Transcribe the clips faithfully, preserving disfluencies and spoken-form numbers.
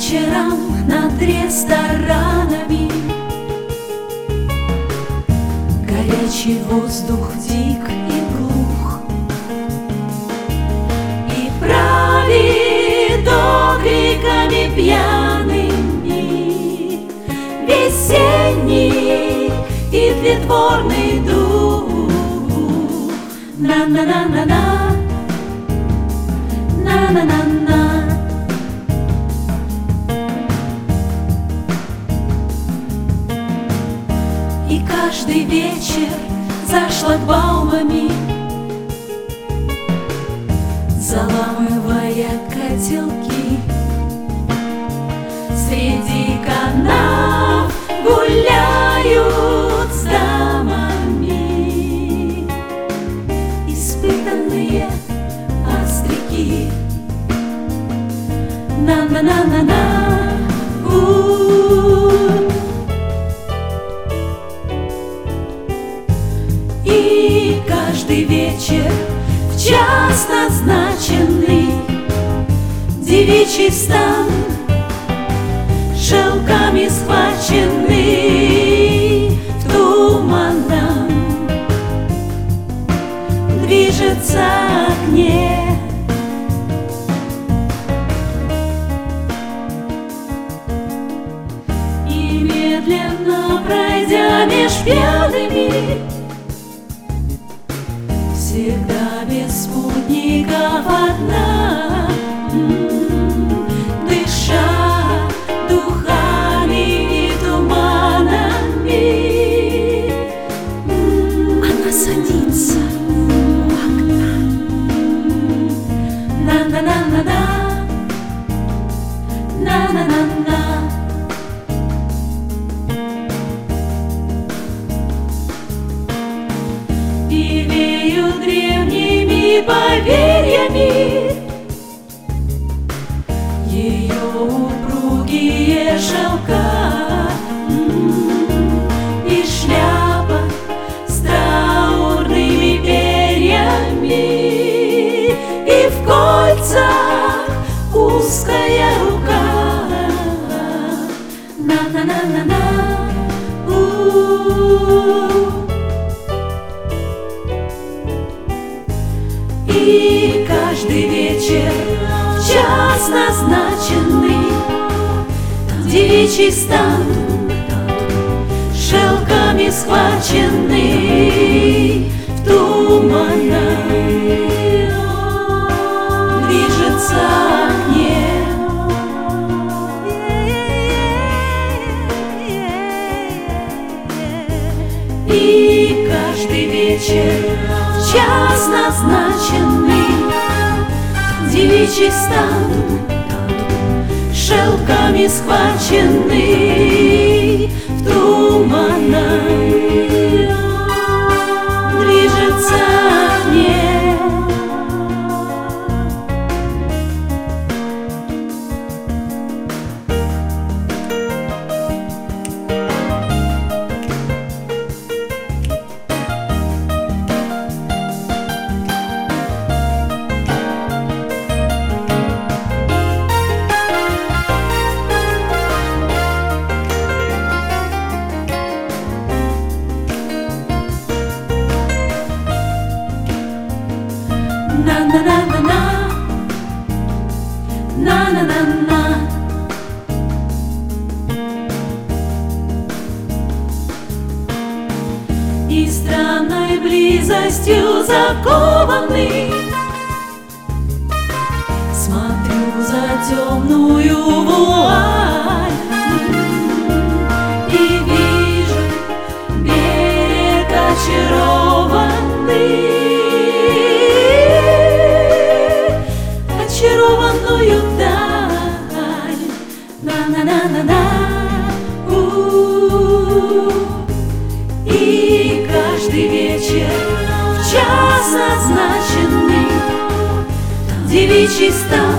вечером над ресторанами горячий воздух дик и глух, и правит окриками пьяными весенний и притворный дух. На-на-на-на-на, на-на-на-на. И каждый вечер за шлагбаумами, заламывая котелки, среди канав гуляют с дамами испытанные остряки. На-на-на-на-на. И каждый вечер в час назначенный девичий стан, шелками схваченный в туманном, движется к ней. И медленно пройдя меж пьяными, всегда без спутников одна, дыша духами и туманами, она садится у окна. На-на-на-на-на, на-на-на-на. И веют древними поверьями ее упругие шелка, и шляпа с траурными перьями, и в кольцах узкая рука. На-на-на-на-на. И каждый вечер в час назначенный девичий стан, шелками схваченный в туманном, движется к ней. И каждый вечер в час назначенный девичий стан, шелками схваченный в туманном, движется к ней. На-на-на-на-на, на-на-на-на. И странной близостью закованный смотрю за темную вуаль и вижу берег очарованный, очарованную даль. На-на-на-на-на. И каждый вечер в час назначенный девичий стан,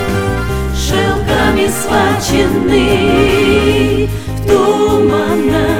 шелками схваченный в туманном,